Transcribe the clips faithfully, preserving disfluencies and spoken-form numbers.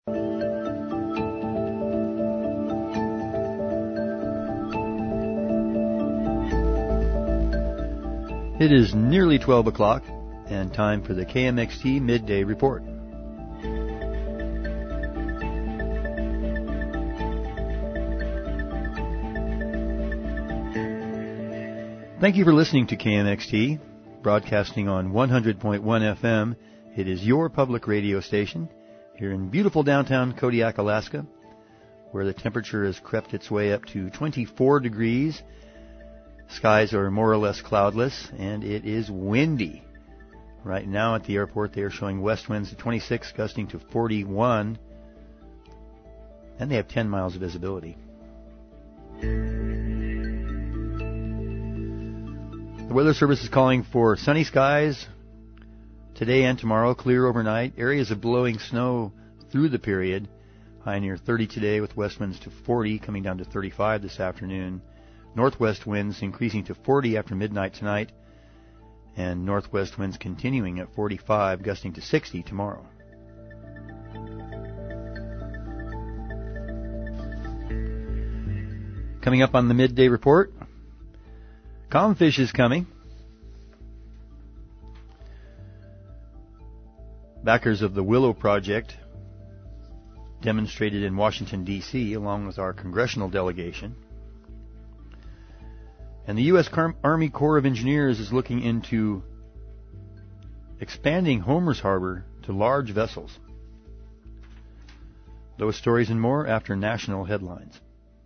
It is nearly twelve o'clock and time for the K M X T Midday Report. Thank you for listening to K M X T, broadcasting on one hundred point one F M. It is your public radio station here in beautiful downtown Kodiak, Alaska, where the temperature has crept its way up to twenty-four degrees. Skies are more or less cloudless, and it is windy. Right now at the airport, they are showing west winds of twenty-six, gusting to forty-one, and they have ten miles of visibility. The Weather Service is calling for sunny skies today and tomorrow, clear overnight, areas of blowing snow through the period, high near thirty today with west winds to forty, coming down to thirty-five this afternoon. Northwest winds increasing to forty after midnight tonight, and northwest winds continuing at forty-five, gusting to sixty tomorrow. Coming up on the midday report, Comfish is coming. Backers of the Willow Project demonstrated in Washington, D C, along with our congressional delegation. And the U S Army Corps of Engineers is looking into expanding Homer's Harbor to large vessels. Those stories and more after national headlines.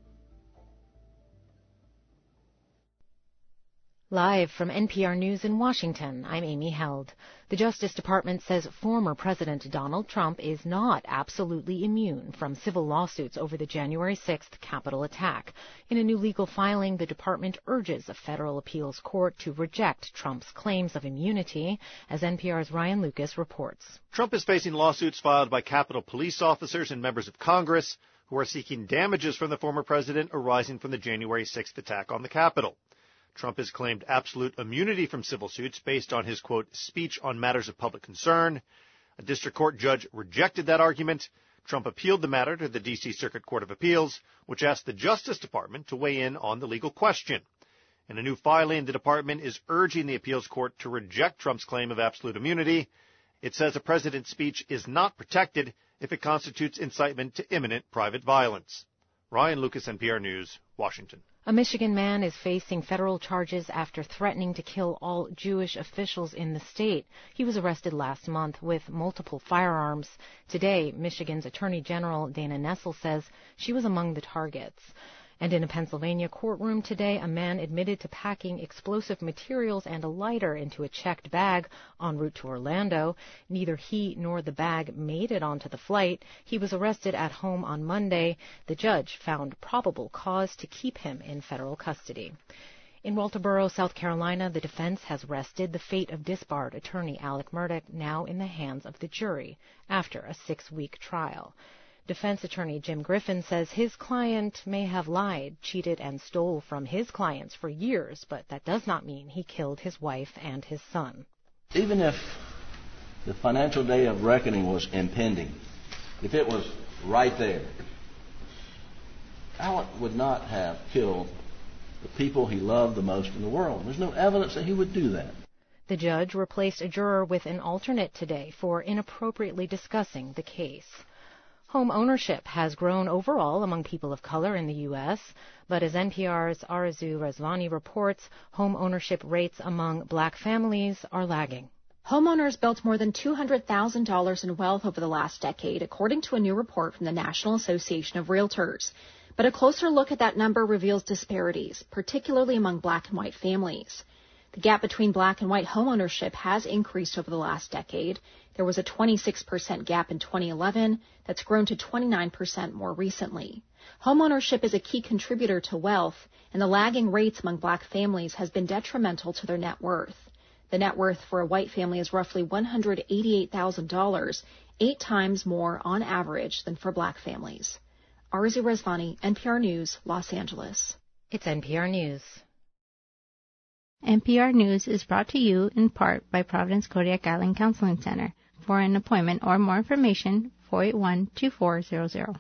Live from N P R News in Washington, I'm Amy Held. The Justice Department says former President Donald Trump is not absolutely immune from civil lawsuits over the January sixth Capitol attack. In a new legal filing, the department urges a federal appeals court to reject Trump's claims of immunity, as N P R's Ryan Lucas reports. Trump is facing lawsuits filed by Capitol police officers and members of Congress who are seeking damages from the former president arising from the January sixth attack on the Capitol. Trump has claimed absolute immunity from civil suits based on his, quote, speech on matters of public concern. A district court judge rejected that argument. Trump appealed the matter to the D C Circuit Court of Appeals, which asked the Justice Department to weigh in on the legal question. In a new filing, the department is urging the appeals court to reject Trump's claim of absolute immunity. It says a president's speech is not protected if it constitutes incitement to imminent private violence. Ryan Lucas, N P R News, Washington. A Michigan man is facing federal charges after threatening to kill all Jewish officials in the state. He was arrested last month with multiple firearms. Today, Michigan's Attorney General Dana Nessel says she was among the targets. And in a Pennsylvania courtroom today, a man admitted to packing explosive materials and a lighter into a checked bag en route to Orlando. Neither he nor the bag made it onto the flight. He was arrested at home on Monday. The judge found probable cause to keep him in federal custody. In Walterboro, South Carolina, the defense has rested the fate of disbarred attorney Alec Murdaugh, now in the hands of the jury, after a six-week trial. Defense attorney Jim Griffin says his client may have lied, cheated, and stole from his clients for years, but that does not mean he killed his wife and his son. Even if the financial day of reckoning was impending, if it was right there, Alec would not have killed the people he loved the most in the world. There's no evidence that he would do that. The judge replaced a juror with an alternate today for inappropriately discussing the case. Home ownership has grown overall among people of color in the U S, but as N P R's Arzu Rezvani reports, home ownership rates among black families are lagging. Homeowners built more than two hundred thousand dollars in wealth over the last decade, according to a new report from the National Association of Realtors. But a closer look at that number reveals disparities, particularly among black and white families. The gap between black and white homeownership has increased over the last decade. There was a twenty-six percent gap in twenty eleven that's grown to twenty-nine percent more recently. Homeownership is a key contributor to wealth, and the lagging rates among black families has been detrimental to their net worth. The net worth for a white family is roughly one hundred eighty-eight thousand dollars, eight times more on average than for black families. Arzu Rezvani, N P R News, Los Angeles. It's N P R News. N P R News is brought to you in part by Providence Kodiak Island Counseling Center. For an appointment or more information, four eight one, two four zero zero.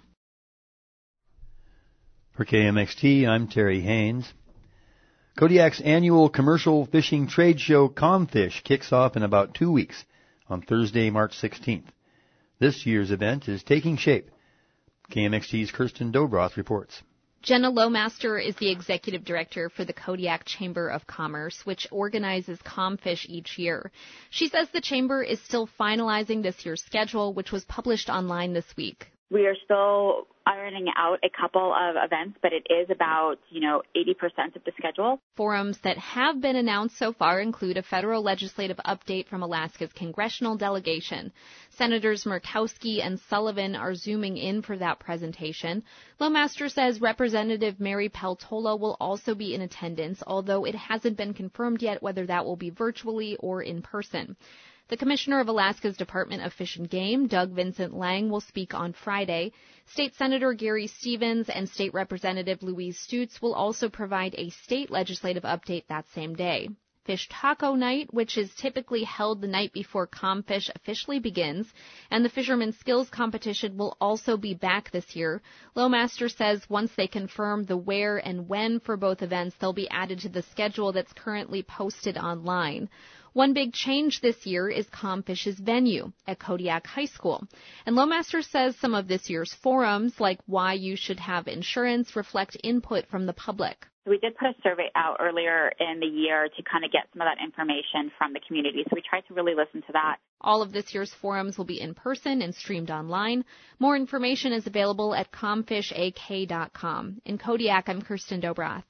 For K M X T, I'm Terry Haynes. Kodiak's annual commercial fishing trade show, Comfish, kicks off in about two weeks on Thursday, March sixteenth. This year's event is taking shape. K M X T's Kirsten Dobroth reports. Jenna Lowmaster is the executive director for the Kodiak Chamber of Commerce, which organizes Comfish each year. She says the chamber is still finalizing this year's schedule, which was published online this week. We are still ironing out a couple of events, but it is about, you know, eighty percent of the schedule. Forums that have been announced so far include a federal legislative update from Alaska's congressional delegation. Senators Murkowski and Sullivan are zooming in for that presentation. Lowmaster says Representative Mary Peltola will also be in attendance, although it hasn't been confirmed yet whether that will be virtually or in person. The Commissioner of Alaska's Department of Fish and Game, Doug Vincent Lang, will speak on Friday. State Senator Gary Stevens and State Representative Louise Stutz will also provide a state legislative update that same day. Fish Taco Night, which is typically held the night before Comfish officially begins, and the Fisherman's Skills Competition will also be back this year. Lowmaster says once they confirm the where and when for both events, they'll be added to the schedule that's currently posted online. One big change this year is Comfish's venue at Kodiak High School. And Lowmaster says some of this year's forums, like why you should have insurance, reflect input from the public. We did put a survey out earlier in the year to kind of get some of that information from the community, so we tried to really listen to that. All of this year's forums will be in person and streamed online. More information is available at comfish a k dot com. In Kodiak, I'm Kirsten Dobroth.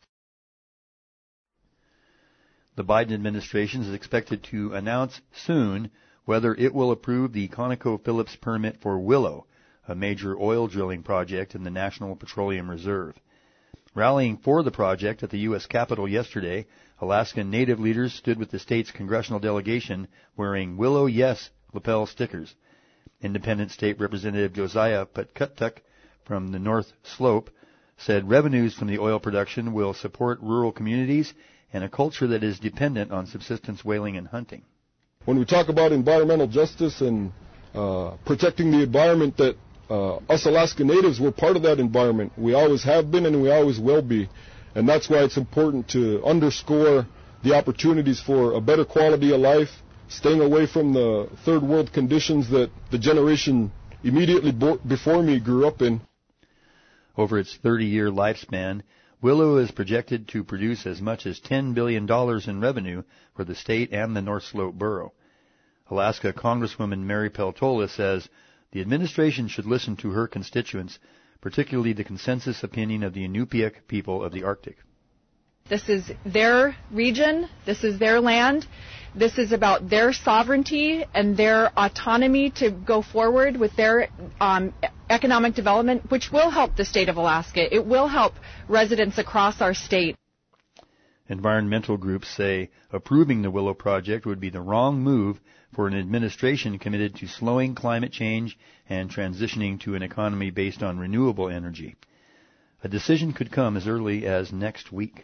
The Biden administration is expected to announce soon whether it will approve the ConocoPhillips permit for Willow, a major oil drilling project in the National Petroleum Reserve. Rallying for the project at the U S Capitol yesterday, Alaskan Native leaders stood with the state's congressional delegation wearing Willow Yes lapel stickers. Independent State Representative Josiah Patkutuk from the North Slope said revenues from the oil production will support rural communities and a culture that is dependent on subsistence whaling and hunting. When we talk about environmental justice and uh, protecting the environment, that uh, us Alaska Natives, we're part of that environment. We always have been and we always will be. And that's why it's important to underscore the opportunities for a better quality of life, staying away from the third world conditions that the generation immediately bo- before me grew up in. Over its thirty-year lifespan, Willow is projected to produce as much as ten billion dollars in revenue for the state and the North Slope borough. Alaska Congresswoman Mary Peltola says the administration should listen to her constituents, particularly the consensus opinion of the Inupiaq people of the Arctic. This is their region. This is their land. This is about their sovereignty and their autonomy to go forward with their um, economic development, which will help the state of Alaska. It will help residents across our state. Environmental groups say approving the Willow project would be the wrong move for an administration committed to slowing climate change and transitioning to an economy based on renewable energy. A decision could come as early as next week.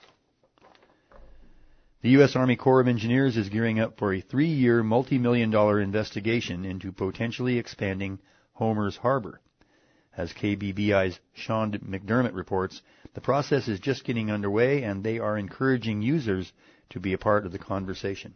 The U S Army Corps of Engineers is gearing up for a three-year, multi-million dollar investigation into potentially expanding Homer's Harbor. As K B B I's Sean McDermott reports, the process is just getting underway and they are encouraging users to be a part of the conversation.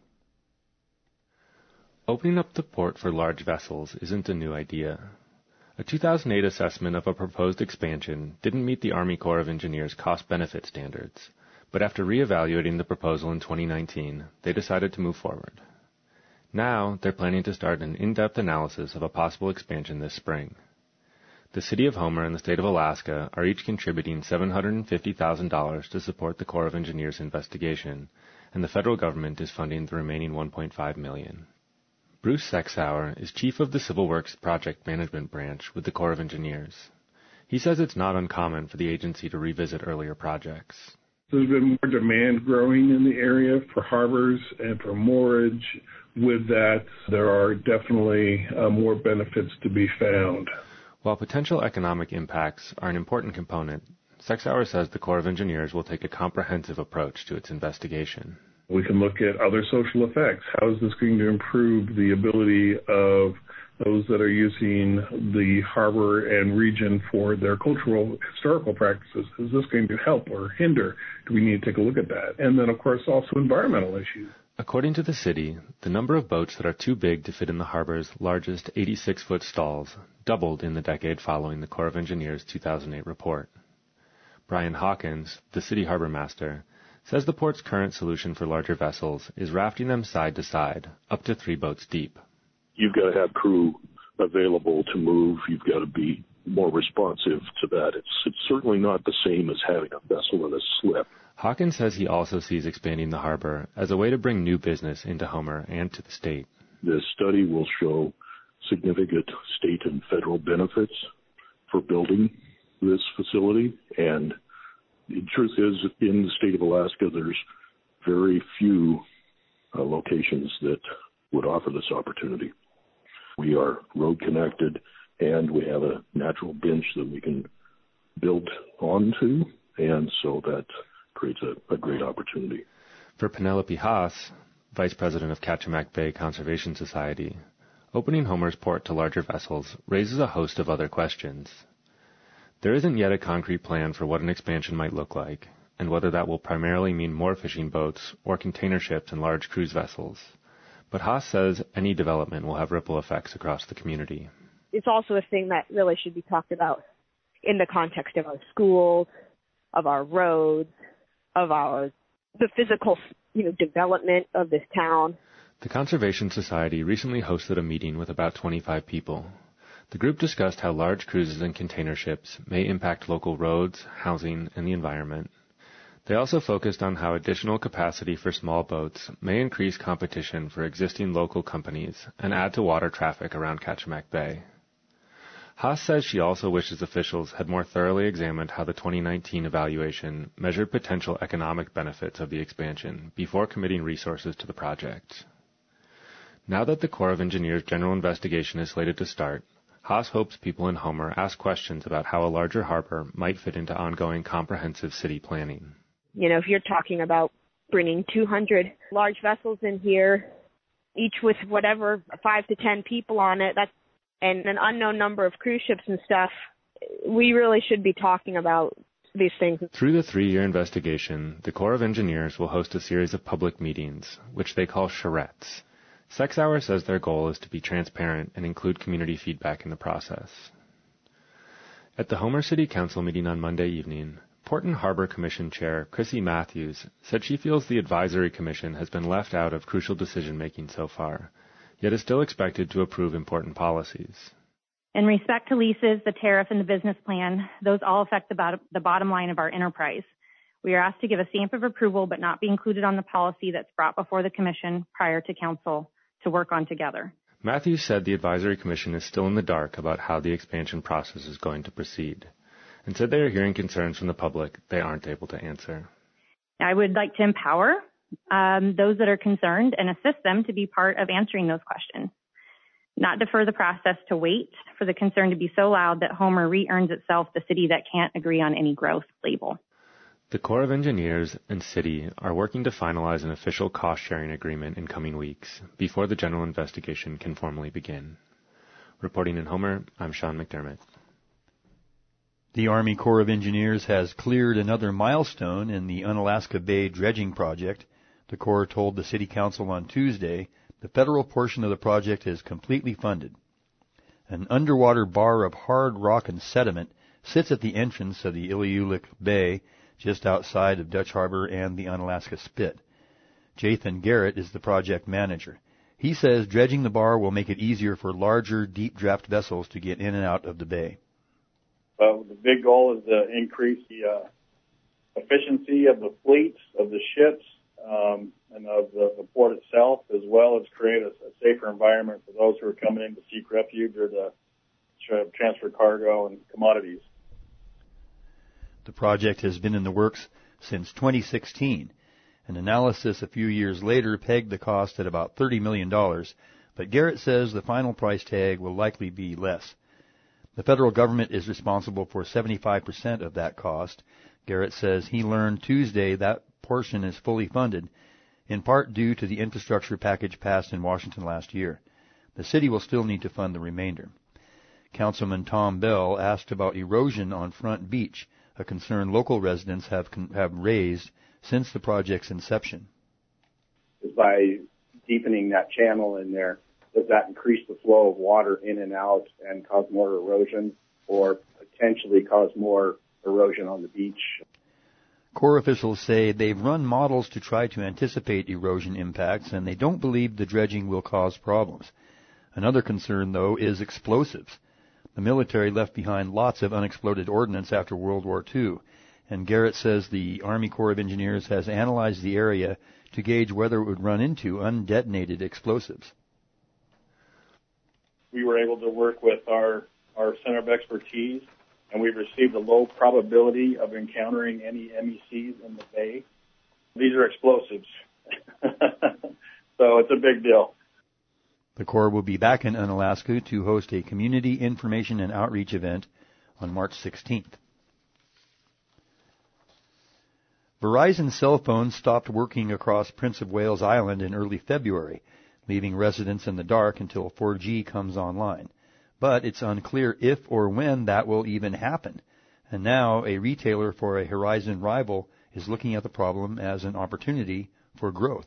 Opening up the port for large vessels isn't a new idea. A two thousand eight assessment of a proposed expansion didn't meet the Army Corps of Engineers cost-benefit standards, but after reevaluating the proposal in twenty nineteen, they decided to move forward. Now, they're planning to start an in-depth analysis of a possible expansion this spring. The City of Homer and the State of Alaska are each contributing seven hundred fifty thousand dollars to support the Corps of Engineers investigation, and the federal government is funding the remaining one point five million dollars. Bruce Sexauer is chief of the Civil Works Project Management Branch with the Corps of Engineers. He says it's not uncommon for the agency to revisit earlier projects. There's been more demand growing in the area for harbors and for moorage. With that, there are definitely uh, more benefits to be found. While potential economic impacts are an important component, Sexauer says the Corps of Engineers will take a comprehensive approach to its investigation. We can look at other social effects. How is this going to improve the ability of those that are using the harbor and region for their cultural, historical practices. Is this going to help or hinder? Do we need to take a look at that? And then, of course, also environmental issues. According to the city, the number of boats that are too big to fit in the harbor's largest eighty-six foot stalls doubled in the decade following the Corps of Engineers' two thousand eight report. Brian Hawkins, the city harbor master, says the port's current solution for larger vessels is rafting them side to side, up to three boats deep. You've got to have crew available to move. You've got to be more responsive to that. It's, it's certainly not the same as having a vessel in a slip. Hawkins says he also sees expanding the harbor as a way to bring new business into Homer and to the state. The study will show significant state and federal benefits for building this facility, and the truth is, in the state of Alaska, there's very few uh, locations that would offer this opportunity. We are road connected, and we have a natural bench that we can build onto, and so that creates a, a great opportunity. For Penelope Haas, Vice President of Kachemak Bay Conservation Society, opening Homer's port to larger vessels raises a host of other questions. There isn't yet a concrete plan for what an expansion might look like, and whether that will primarily mean more fishing boats or container ships and large cruise vessels. But Haas says any development will have ripple effects across the community. It's also a thing that really should be talked about in the context of our schools, of our roads, of our the physical, you know, development of this town. The Conservation Society recently hosted a meeting with about twenty-five people. The group discussed how large cruises and container ships may impact local roads, housing, and the environment. They also focused on how additional capacity for small boats may increase competition for existing local companies and add to water traffic around Kachemak Bay. Haas says she also wishes officials had more thoroughly examined how the twenty nineteen evaluation measured potential economic benefits of the expansion before committing resources to the project. Now that the Corps of Engineers' general investigation is slated to start, Haas hopes people in Homer ask questions about how a larger harbor might fit into ongoing comprehensive city planning. You know, if you're talking about bringing two hundred large vessels in here, each with whatever, five to ten people on it, that's and an unknown number of cruise ships and stuff, we really should be talking about these things. Through the three-year investigation, the Corps of Engineers will host a series of public meetings, which they call charrettes. SexHour says their goal is to be transparent and include community feedback in the process. At the Homer City Council meeting on Monday evening, Port and Harbor Commission Chair Chrissy Matthews said she feels the Advisory Commission has been left out of crucial decision-making so far, yet is still expected to approve important policies. In respect to leases, the tariff, and the business plan, those all affect the, bottom, the bottom line of our enterprise. We are asked to give a stamp of approval but not be included on the policy that's brought before the Commission prior to Council to work on together. Matthews said the Advisory Commission is still in the dark about how the expansion process is going to proceed, and said they are hearing concerns from the public they aren't able to answer. I would like to empower um, those that are concerned and assist them to be part of answering those questions, not defer the process to wait for the concern to be so loud that Homer re-earns itself the city that can't agree on any growth label. The Corps of Engineers and City are working to finalize an official cost-sharing agreement in coming weeks before the general investigation can formally begin. Reporting in Homer, I'm Sean McDermott. The Army Corps of Engineers has cleared another milestone in the Unalaska Bay dredging project. The Corps told the City Council on Tuesday the federal portion of the project is completely funded. An underwater bar of hard rock and sediment sits at the entrance of the Iliulik Bay, just outside of Dutch Harbor and the Unalaska Spit. Jathan Garrett is the project manager. He says dredging the bar will make it easier for larger, deep draft vessels to get in and out of the bay. Uh, the big goal is to increase the uh, efficiency of the fleets, of the ships, um, and of the, the port itself, as well as create a, a safer environment for those who are coming in to seek refuge or to tra- transfer cargo and commodities. The project has been in the works since twenty sixteen. An analysis a few years later pegged the cost at about thirty million dollars, but Garrett says the final price tag will likely be less. The federal government is responsible for seventy-five percent of that cost. Garrett says he learned Tuesday that portion is fully funded, in part due to the infrastructure package passed in Washington last year. The city will still need to fund the remainder. Councilman Tom Bell asked about erosion on Front Beach, a concern local residents have have raised since the project's inception. By deepening that channel in there, does that increase the flow of water in and out and cause more erosion, or potentially cause more erosion on the beach? Corps officials say they've run models to try to anticipate erosion impacts, and they don't believe the dredging will cause problems. Another concern, though, is explosives. The military left behind lots of unexploded ordnance after World War Two, and Garrett says the Army Corps of Engineers has analyzed the area to gauge whether it would run into undetonated explosives. We were able to work with our, our Center of Expertise, and we've received a low probability of encountering any M E Cs in the bay. These are explosives, so it's a big deal. The Corps will be back in Unalaska to host a community information and outreach event on March sixteenth. Verizon cell phones stopped working across Prince of Wales Island in early February, leaving residents in the dark until four G comes online. But it's unclear if or when that will even happen. And now a retailer for a Verizon rival is looking at the problem as an opportunity for growth.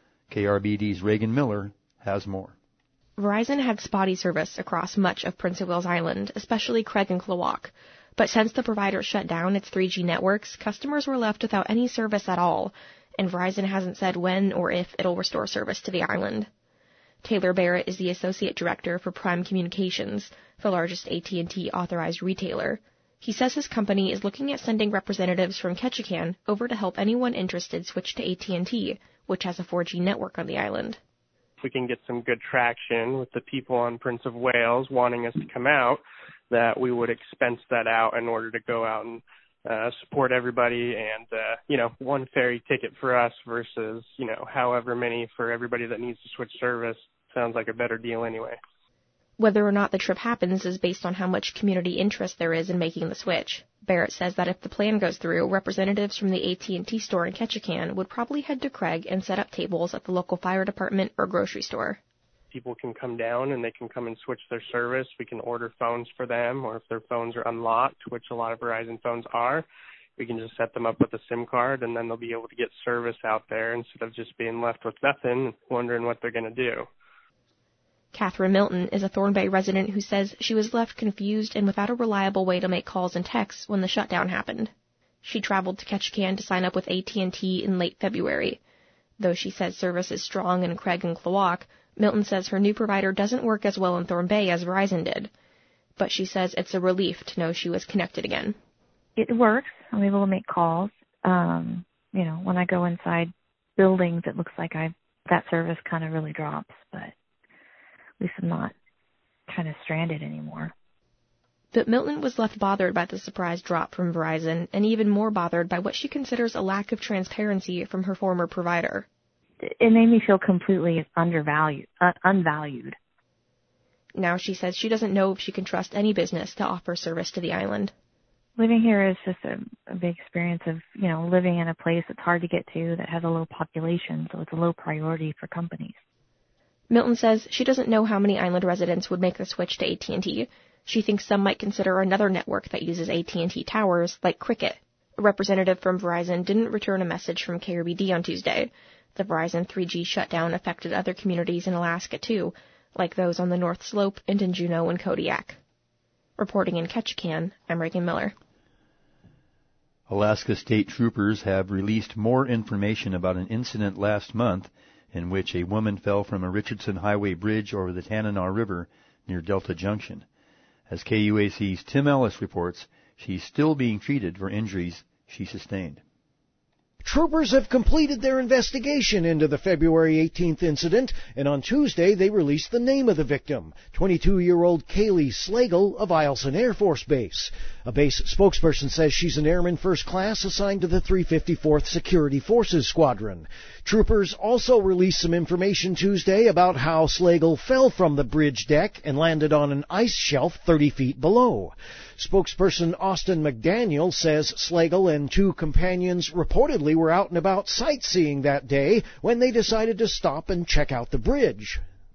K R B D's Reagan Miller has more. Verizon had spotty service across much of Prince of Wales Island, especially Craig and Klawock. But since the provider shut down its three G networks, customers were left without any service at all, and Verizon hasn't said when or if it'll restore service to the island. Taylor Barrett is the Associate Director for Prime Communications, the largest A T and T authorized retailer. He says his company is looking at sending representatives from Ketchikan over to help anyone interested switch to A T and T, which has a four G network on the island. If we can get some good traction with the people on Prince of Wales wanting us to come out, that we would expense that out in order to go out and uh, support everybody, and, uh, you know, one ferry ticket for us versus, you know, however many for everybody that needs to switch service sounds like a better deal anyway. Whether or not the trip happens is based on how much community interest there is in making the switch. Barrett says that if the plan goes through, representatives from the A T and T store in Ketchikan would probably head to Craig and set up tables at the local fire department or grocery store. People can come down and they can come and switch their service. We can order phones for them, or if their phones are unlocked, which a lot of Verizon phones are, we can just set them up with a SIM card, and then they'll be able to get service out there instead of just being left with nothing, wondering what they're going to do. Catherine Milton is a Thorn Bay resident who says she was left confused and without a reliable way to make calls and texts when the shutdown happened. She traveled to Ketchikan to sign up with A T and T in late February. Though she says service is strong in Craig and Klawock, Milton says her new provider doesn't work as well in Thorn Bay as Verizon did. But she says it's a relief to know she was connected again. It works. I'm able to make calls. Um, you know, when I go inside buildings, it looks like I that service kind of really drops, but at least I'm not kind of stranded anymore. But Milton was left bothered by the surprise drop from Verizon, and even more bothered by what she considers a lack of transparency from her former provider. It made me feel completely undervalued, uh, unvalued. Now she says she doesn't know if she can trust any business to offer service to the island. Living here is just a, a big experience of, you know, living in a place that's hard to get to, that has a low population, so it's a low priority for companies. Milton says she doesn't know how many island residents would make the switch to A T and T. She thinks some might consider another network that uses A T and T towers, like Cricket. A representative from Verizon didn't return a message from K R B D on Tuesday. The Verizon three G shutdown affected other communities in Alaska, too, like those on the North Slope and in Juneau and Kodiak. Reporting in Ketchikan, I'm Reagan Miller. Alaska state troopers have released more information about an incident last month in which a woman fell from a Richardson Highway bridge over the Tanana River near Delta Junction. As K U A C's Tim Ellis reports, she's still being treated for injuries she sustained. Troopers have completed their investigation into the February eighteenth incident, and on Tuesday they released the name of the victim, twenty-two-year-old Kaylee Slagle of Eielson Air Force Base. A base spokesperson says she's an airman first class assigned to the three fifty-fourth Security Forces Squadron. Troopers also released some information Tuesday about how Slagle fell from the bridge deck and landed on an ice shelf thirty feet below. Spokesperson Austin McDaniel says Slagle and two companions reportedly were out and about sightseeing that day when they decided to stop and check out the bridge.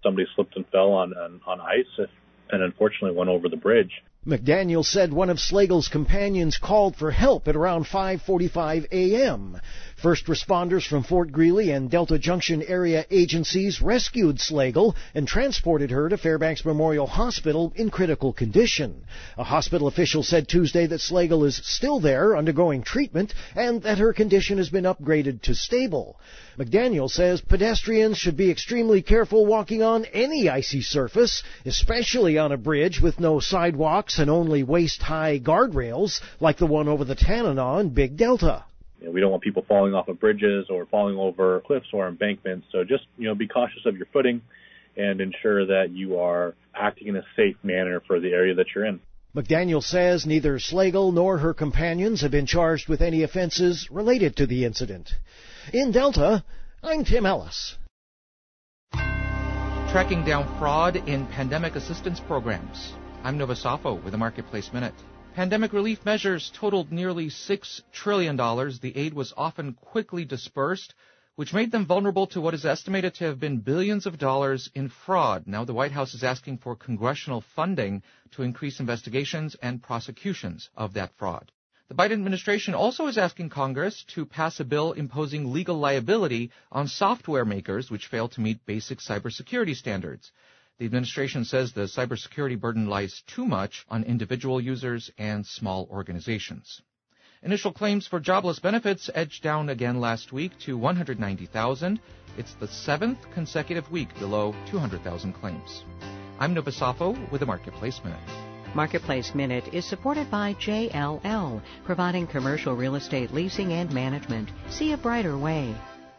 somebody slipped and fell on, on, on ice and unfortunately went over the bridge. McDaniel said one of Slagle's companions called for help at around five forty-five a.m. First responders from Fort Greely and Delta Junction area agencies rescued Slagle and transported her to Fairbanks Memorial Hospital in critical condition. A hospital official said Tuesday that Slagle is still there undergoing treatment and that her condition has been upgraded to stable. McDaniel says pedestrians should be extremely careful walking on any icy surface, especially on a bridge with no sidewalks and only waist-high guardrails like the one over the Tanana in Big Delta. You know, we don't want people falling off of bridges or falling over cliffs or embankments, so just, you know, be cautious of your footing and ensure that you are acting in a safe manner for the area that you're in. McDaniel says neither Slagle nor her companions have been charged with any offenses related to the incident. In Delta, I'm Tim Ellis. Tracking down fraud in pandemic assistance programs. I'm Nova Safo with a Marketplace Minute. Pandemic relief measures totaled nearly six trillion dollars. The aid was often quickly dispersed, which made them vulnerable to what is estimated to have been billions of dollars in fraud. Now the White House is asking for congressional funding to increase investigations and prosecutions of that fraud. The Biden administration also is asking Congress to pass a bill imposing legal liability on software makers which fail to meet basic cybersecurity standards. The administration says the cybersecurity burden lies too much on individual users and small organizations. Initial claims for jobless benefits edged down again last week to one hundred ninety thousand. It's the seventh consecutive week below two hundred thousand claims. I'm Nova Safo with the Marketplace Minute. Marketplace Minute is supported by J L L, providing commercial real estate leasing and management. See a brighter way.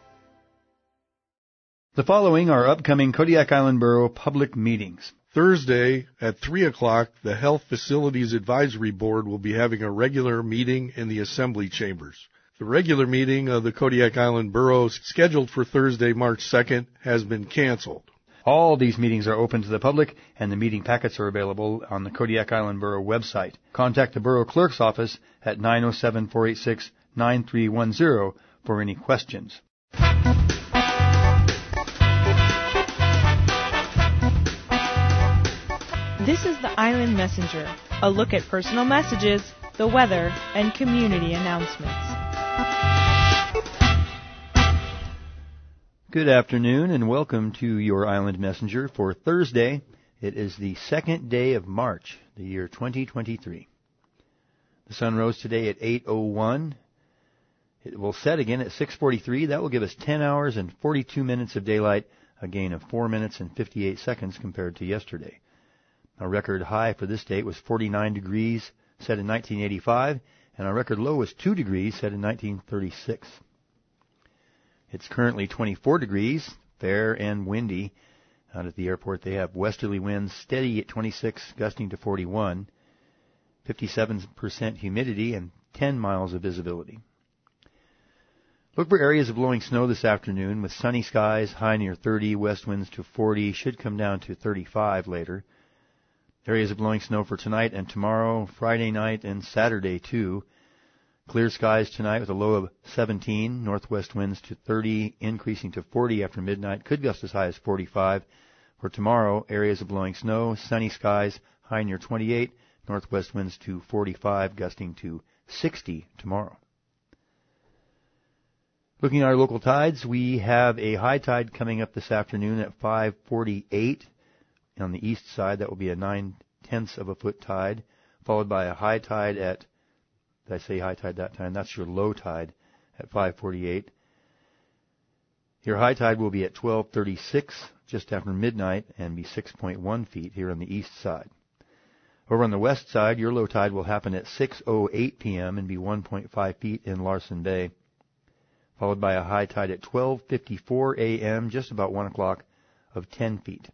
The following are upcoming Kodiak Island Borough public meetings. Thursday at three o'clock, the Health Facilities Advisory Board will be having a regular meeting in the Assembly Chambers. The regular meeting of the Kodiak Island Borough, scheduled for Thursday, March second, has been canceled. All these meetings are open to the public, and the meeting packets are available on the Kodiak Island Borough website. Contact the Borough Clerk's office at nine oh seven, four eight six, nine three one zero for any questions. This is the Island Messenger, a look at personal messages, the weather, and community announcements. Good afternoon and welcome to your Island Messenger for Thursday. It is the second day of March, the year twenty twenty-three. The sun rose today at eight oh one. It will set again at six forty-three. That will give us ten hours and forty-two minutes of daylight, a gain of four minutes and fifty-eight seconds compared to yesterday. Our record high for this date was forty-nine degrees, set in nineteen eighty-five, and our record low was two degrees, set in nineteen thirty-six. It's currently twenty-four degrees, fair and windy. Out at the airport they have westerly winds steady at twenty-six, gusting to forty-one, fifty-seven percent humidity, and ten miles of visibility. Look for areas of blowing snow this afternoon with sunny skies, high near thirty, west winds to forty, should come down to thirty-five later. Areas of blowing snow for tonight and tomorrow, Friday night and Saturday too. Clear skies tonight with a low of seventeen, northwest winds to thirty, increasing to forty after midnight, could gust as high as forty-five. For tomorrow, areas of blowing snow, sunny skies, high near twenty-eight, northwest winds to forty-five, gusting to sixty tomorrow. Looking at our local tides, we have a high tide coming up this afternoon at five forty-eight. On the east side, that will be a nine-tenths of a foot tide, followed by a high tide at, did I say high tide that time? That's your low tide at five forty-eight. Your high tide will be at twelve thirty-six, just after midnight, and be six point one feet here on the east side. Over on the west side, your low tide will happen at six oh eight p.m. and be one point five feet in Larson Bay, followed by a high tide at twelve fifty-four a.m., just about one o'clock, of ten feet.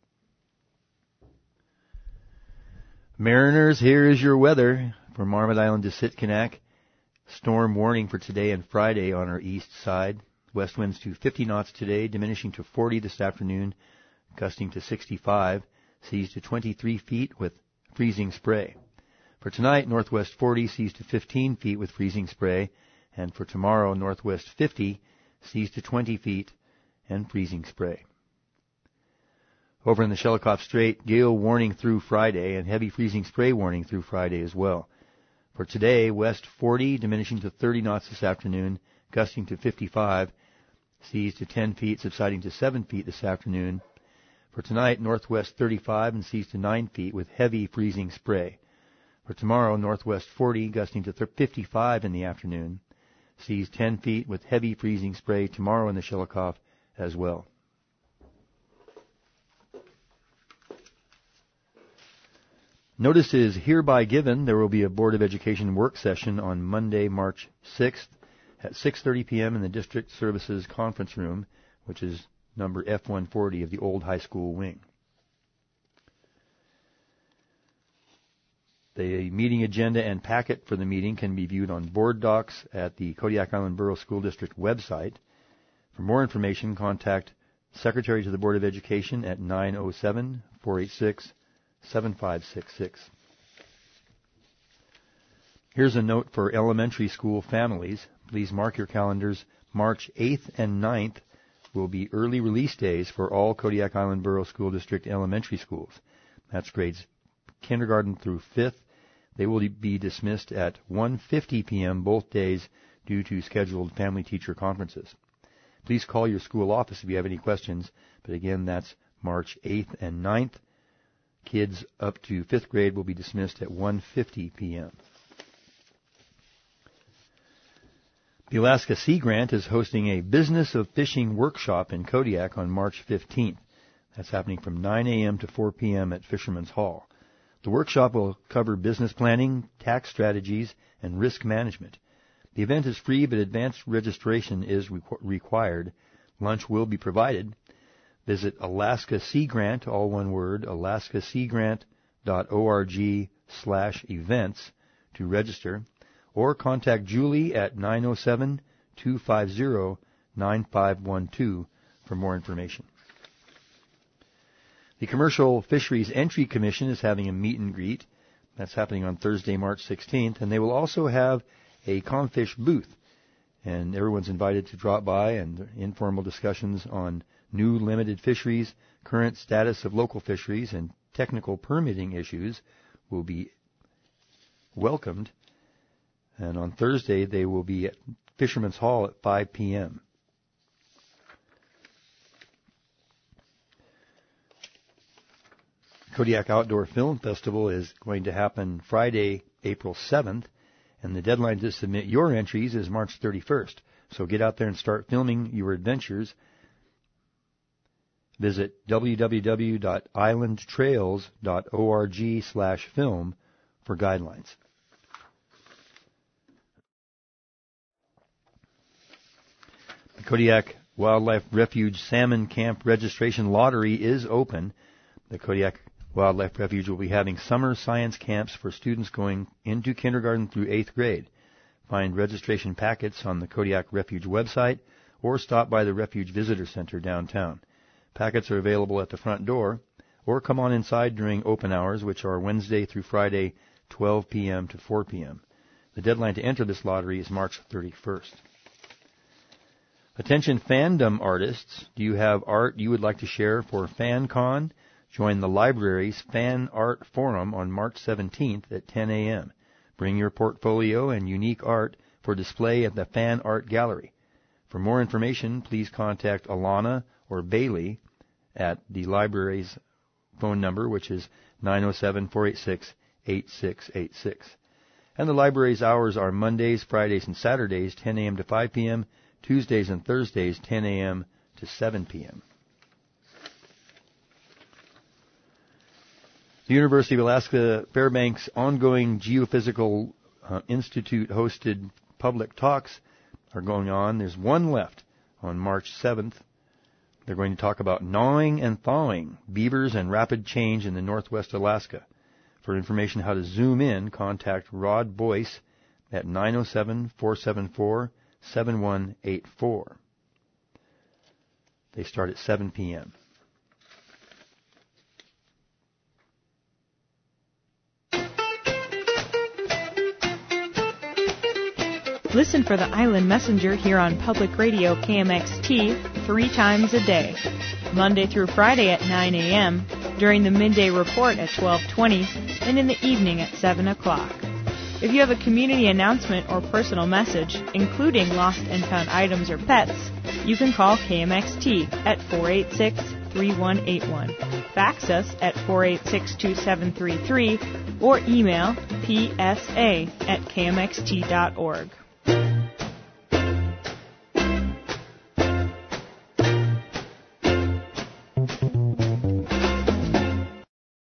Mariners, here is your weather for Marmot Island to Sitkinak. Storm warning for today and Friday on our east side. West winds to fifty knots today, diminishing to forty this afternoon, gusting to sixty-five. Seas to twenty-three feet with freezing spray. For tonight, northwest forty, seas to fifteen feet with freezing spray. And for tomorrow, northwest fifty, seas to twenty feet and freezing spray. Over in the Shelikof Strait, gale warning through Friday and heavy freezing spray warning through Friday as well. For today, west forty, diminishing to thirty knots this afternoon, gusting to fifty-five, seas to ten feet, subsiding to seven feet this afternoon. For tonight, northwest thirty-five and seas to nine feet with heavy freezing spray. For tomorrow, northwest forty, gusting to fifty-five in the afternoon, seas ten feet with heavy freezing spray tomorrow in the Shelikof as well. Notice is hereby given there will be a Board of Education work session on Monday, March sixth at six thirty p.m. in the District Services Conference Room, which is number F one forty of the old high school wing. The meeting agenda and packet for the meeting can be viewed on board docs at the Kodiak Island Borough School District website. For more information, contact Secretary to the Board of Education at nine oh seven, four eight six, seven five six six. Here's a note for elementary school families. Please mark your calendars. March eighth and ninth will be early release days for all Kodiak Island Borough School District elementary schools. That's grades kindergarten through fifth. They will be dismissed at one fifty p.m. both days due to scheduled family teacher conferences. Please call your school office if you have any questions. But again, that's March eighth and ninth. Kids up to fifth grade will be dismissed at one fifty p.m. The Alaska Sea Grant is hosting a Business of Fishing workshop in Kodiak on March fifteenth. That's happening from nine a.m. to four p.m. at Fisherman's Hall. The workshop will cover business planning, tax strategies, and risk management. The event is free, but advanced registration is requ- required. Lunch will be provided. Visit Alaska Sea Grant, all one word, alaskaseagrant.org slash events to register, or contact Julie at nine oh seven, two five zero, nine five one two for more information. The Commercial Fisheries Entry Commission is having a meet and greet. That's happening on Thursday, March sixteenth, and they will also have a Comfish booth. And everyone's invited to drop by, and informal discussions on new limited fisheries, current status of local fisheries, and technical permitting issues will be welcomed. And on Thursday, they will be at Fisherman's Hall at five p.m. Kodiak Outdoor Film Festival is going to happen Friday, April seventh, and the deadline to submit your entries is March thirty-first. So get out there and start filming your adventures. Visit w w w dot island trails dot org slash film for guidelines. The Kodiak Wildlife Refuge Salmon Camp Registration Lottery is open. The Kodiak Wildlife Refuge will be having summer science camps for students going into kindergarten through eighth grade. Find registration packets on the Kodiak Refuge website or stop by the Refuge Visitor Center downtown. Packets are available at the front door, or come on inside during open hours, which are Wednesday through Friday, twelve p.m. to four p.m. The deadline to enter this lottery is March thirty-first. Attention fandom artists, do you have art you would like to share for FanCon? Join the library's Fan Art Forum on March seventeenth at ten a.m. Bring your portfolio and unique art for display at the Fan Art Gallery. For more information, please contact Alana or Bailey at the library's phone number, which is nine oh seven, four eight six, eight six eight six. And the library's hours are Mondays, Fridays, and Saturdays, ten a.m. to five p.m., Tuesdays and Thursdays, ten a.m. to seven p.m. The University of Alaska Fairbanks ongoing Geophysical uh, Institute hosted public talks are going on. There's one left on March seventh. They're going to talk about gnawing and thawing, beavers and rapid change in the Northwest Alaska. For information how to zoom in, contact Rod Boyce at nine oh seven, four seven four, seven one eight four. They start at seven p.m. Listen for the Island Messenger here on Public Radio K M X T three times a day. Monday through Friday at nine a.m., during the midday report at twelve twenty, and in the evening at seven o'clock. If you have a community announcement or personal message, including lost and found items or pets, you can call K M X T at four eight six, three one eight one, fax us at four eight six, two seven three three, or email p s a at k m x t dot org.